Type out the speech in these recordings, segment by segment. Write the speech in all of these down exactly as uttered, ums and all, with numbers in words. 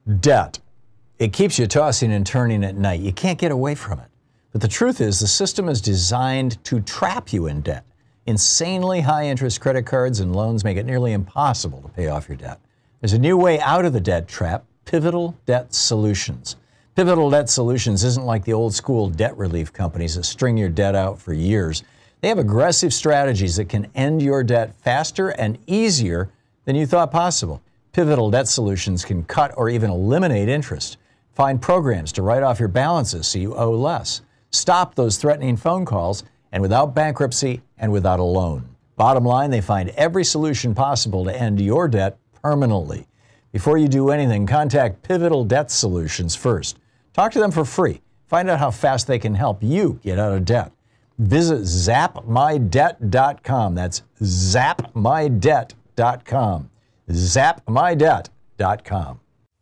Debt. It keeps you tossing and turning at night. You can't get away from it. But the truth is, the system is designed to trap you in debt. Insanely high interest credit cards and loans make it nearly impossible to pay off your debt. There's a new way out of the debt trap: Pivotal Debt Solutions. Pivotal Debt Solutions isn't like the old school debt relief companies that string your debt out for years. They have aggressive strategies that can end your debt faster and easier than you thought possible. Pivotal Debt Solutions can cut or even eliminate interest. Find programs to write off your balances so you owe less. Stop those threatening phone calls, and without bankruptcy and without a loan. Bottom line, they find every solution possible to end your debt permanently. Before you do anything, contact Pivotal Debt Solutions first. Talk to them for free. Find out how fast they can help you get out of debt. Visit zap my debt dot com. That's zap my debt dot com. zap my debt dot com.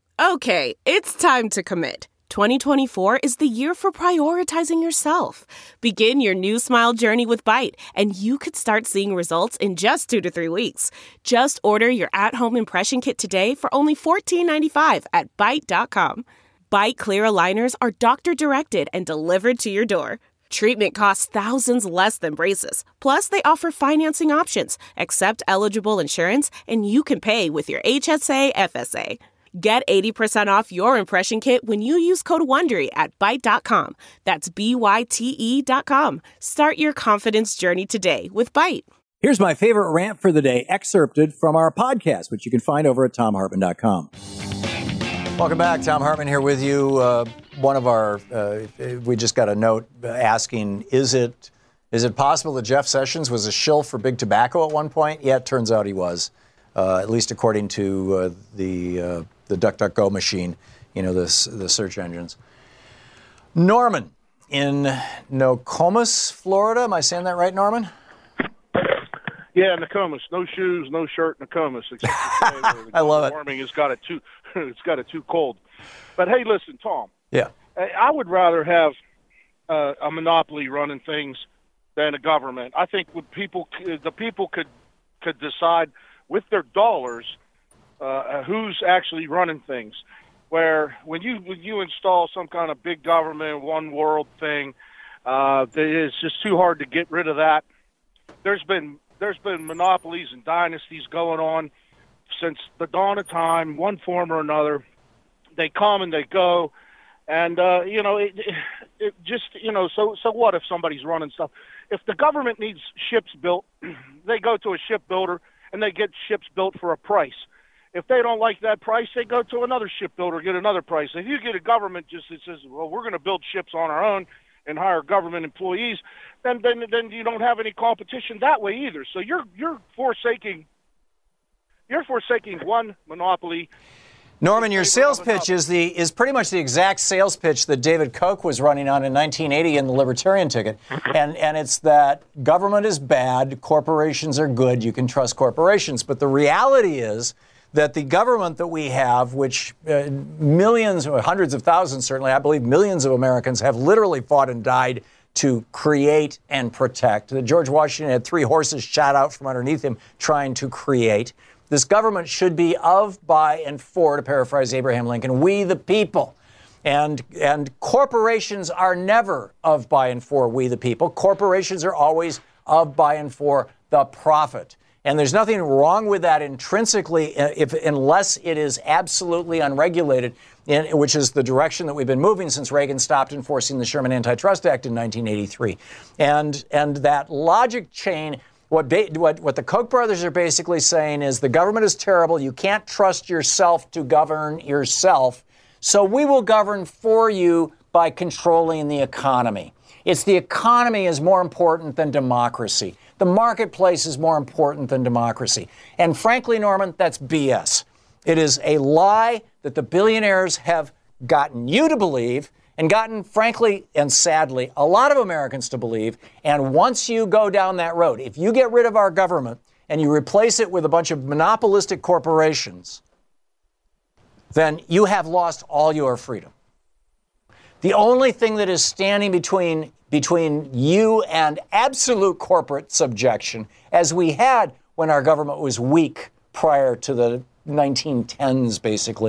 Okay, it's time to commit. twenty twenty-four is the year for prioritizing yourself. Begin your new smile journey with Byte, and you could start seeing results in just two to three weeks. Just order your at-home impression kit today for only fourteen ninety-five at byte dot com. Byte clear aligners are doctor-directed and delivered to your door. Treatment costs thousands less than braces. Plus, they offer financing options, accept eligible insurance, and you can pay with your H S A F S A. Get eighty percent off your impression kit when you use code WONDERY at byte dot com. That's B Y T E dot com. Start your confidence journey today with Byte. Here's my favorite rant for the day, excerpted from our podcast, which you can find over at tom hartman dot com. Welcome back. Tom Hartman here with you. Uh, one of our, uh, we just got a note asking, is it is it possible that Jeff Sessions was a shill for big tobacco at one point? Yeah, it turns out he was, uh, at least according to uh, the uh, the DuckDuckGo machine, you know, this, the search engines. Norman in Nokomis, Florida. Am I saying that right, Norman? Yeah, Nokomis. No shoes, no shirt, Nokomis. Except I love it. Warming has got it too. It's got it too cold. But hey, listen, Tom. Yeah. I would rather have uh, a monopoly running things than a government. I think would people, the people could could decide with their dollars uh, who's actually running things. Where when you when you install some kind of big government, one world thing, uh, it's just too hard to get rid of that. There's been there's been monopolies and dynasties going on since the dawn of time, one form or another. They come and they go, and uh, you know, it, it, it just you know. So so what if somebody's running stuff? If the government needs ships built, they go to a shipbuilder and they get ships built for a price. If they don't like that price, they go to another shipbuilder, get another price. If you get a government just that says, well, we're going to build ships on our own and hire government employees, then then then you don't have any competition that way either. So you're you're forsaking you're forsaking one monopoly. Norman, your sales pitch is the is pretty much the exact sales pitch that David Koch was running on in nineteen eighty in the Libertarian ticket. And and it's that government is bad, corporations are good, you can trust corporations. But the reality is that the government that we have, which uh, millions or hundreds of thousands, certainly, I believe millions of Americans have literally fought and died to create and protect. That George Washington had three horses shot out from underneath him trying to create. This government should be of, by, and for, to paraphrase Abraham Lincoln, we the people. And and corporations are never of, by, and for we the people. Corporations are always of, by, and for the profit. And there's nothing wrong with that intrinsically, if unless it is absolutely unregulated, in, which is the direction that we've been moving since Reagan stopped enforcing the Sherman Antitrust Act in nineteen eighty-three. And and that logic chain, what, ba- what what the Koch brothers are basically saying is the government is terrible. You can't trust yourself to govern yourself. So we will govern for you by controlling the economy. It's the economy is more important than democracy. The marketplace is more important than democracy. And frankly, Norman, that's B S. It is a lie that the billionaires have gotten you to believe and gotten, frankly and sadly, a lot of Americans to believe. And once you go down that road, if you get rid of our government and you replace it with a bunch of monopolistic corporations, then you have lost all your freedom. The only thing that is standing between between you and absolute corporate subjection, as we had when our government was weak prior to the nineteen tens, basically,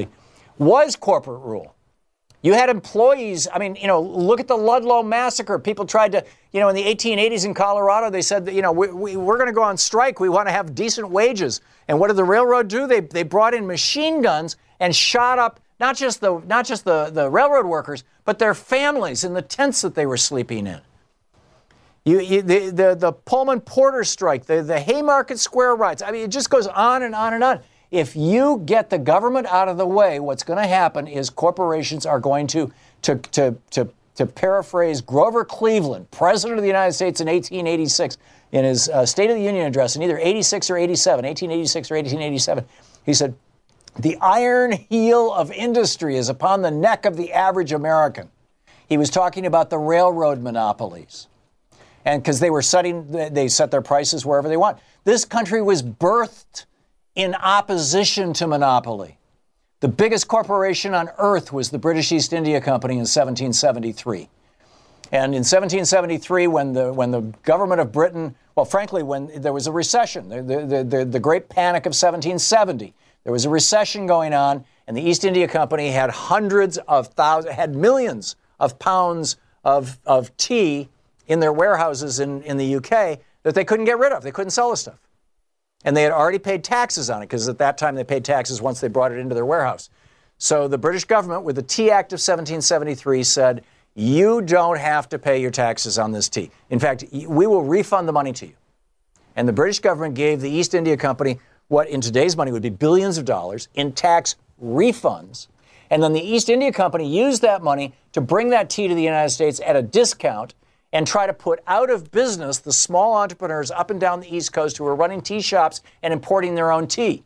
was corporate rule. You had employees, I mean, you know, look at the Ludlow massacre. People tried to, you know, in the eighteen eighties in Colorado, they said that, you know, we, we, we're going to go on strike. We want to have decent wages. And what did the railroad do? They they brought in machine guns and shot up not just the not just the, the railroad workers, but their families in the tents that they were sleeping in. You, you the, the, the Pullman Porter strike, the, the Haymarket Square riots. I mean, it just goes on and on and on. If you get the government out of the way, what's going to happen is corporations are going to, to, to, to, to paraphrase Grover Cleveland, President of the United States in eighteen eighty-six, in his uh, State of the Union address in either eighty-six or eighty-seven, eighteen eighty-six or eighteen eighty-seven, he said, "The iron heel of industry is upon the neck of the average American." He was talking about the railroad monopolies. And because they were setting, they set their prices wherever they want. This country was birthed in opposition to monopoly. The biggest corporation on earth was the British East India Company in seventeen seventy-three. And in seventeen seventy-three, when the when the government of Britain, well, frankly, when there was a recession, the, the, the, the Great Panic of seventeen seventy, there was a recession going on, and the East India Company had hundreds of thousands, had millions of pounds of, of tea in their warehouses in, in the U K that they couldn't get rid of. They couldn't sell the stuff. And they had already paid taxes on it, because at that time they paid taxes once they brought it into their warehouse. So the British government, with the Tea Act of seventeen seventy-three, said, you don't have to pay your taxes on this tea. In fact, we will refund the money to you. And the British government gave the East India Company what in today's money would be billions of dollars in tax refunds. And then the East India Company used that money to bring that tea to the United States at a discount and try to put out of business the small entrepreneurs up and down the East Coast who were running tea shops and importing their own tea.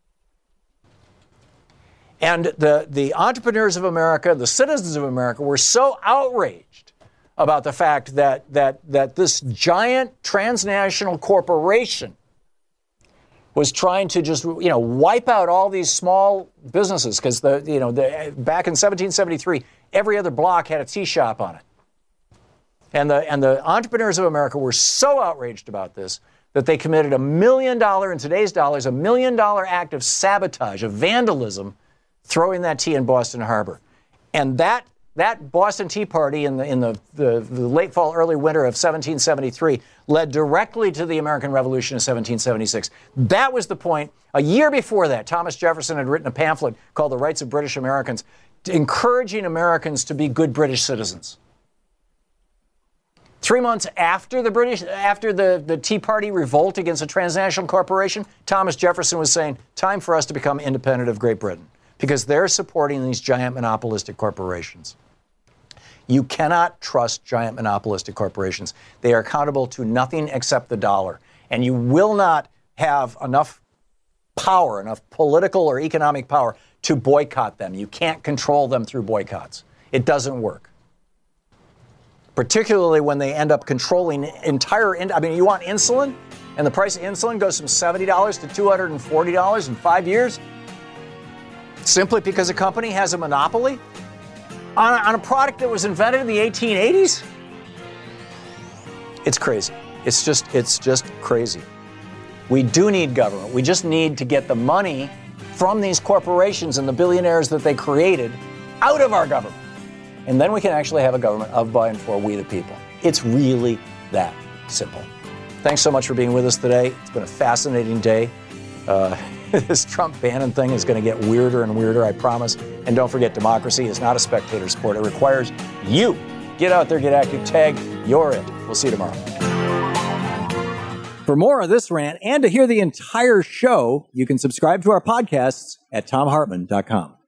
And the, the entrepreneurs of America, the citizens of America, were so outraged about the fact that, that, that this giant transnational corporation was trying to just, you know, wipe out all these small businesses, because the, you know, the, back in seventeen seventy-three, every other block had a tea shop on it. And the, and the entrepreneurs of America were so outraged about this that they committed a million dollar, in today's dollars, a million dollar act of sabotage, of vandalism, throwing that tea in Boston Harbor. And that that Boston Tea Party in the in the, the, the late fall, early winter of seventeen seventy-three led directly to the American Revolution of seventeen seventy-six. That was the point. A year before that, Thomas Jefferson had written a pamphlet called The Rights of British Americans, encouraging Americans to be good British citizens. Three months after the British, after the, the Tea Party revolt against a transnational corporation, Thomas Jefferson was saying, time for us to become independent of Great Britain, because they're supporting these giant monopolistic corporations. You cannot trust giant monopolistic corporations. They are accountable to nothing except the dollar. And you will not have enough power, enough political or economic power to boycott them. You can't control them through boycotts. It doesn't work. Particularly when they end up controlling entire, in- I mean, you want insulin, and the price of insulin goes from seventy dollars to two hundred forty dollars in five years, simply because a company has a monopoly on a, on a product that was invented in the eighteen eighties? It's crazy. It's just, it's just crazy. We do need government. We just need to get the money from these corporations and the billionaires that they created out of our government. And then we can actually have a government of, by, and for we the people. It's really that simple. Thanks so much for being with us today. It's been a fascinating day. Uh, this Trump-Bannon thing is going to get weirder and weirder, I promise. And don't forget, democracy is not a spectator sport. It requires you. Get out there, get active, tag, you're it. We'll see you tomorrow. For more of this rant and to hear the entire show, you can subscribe to our podcasts at tom hartman dot com.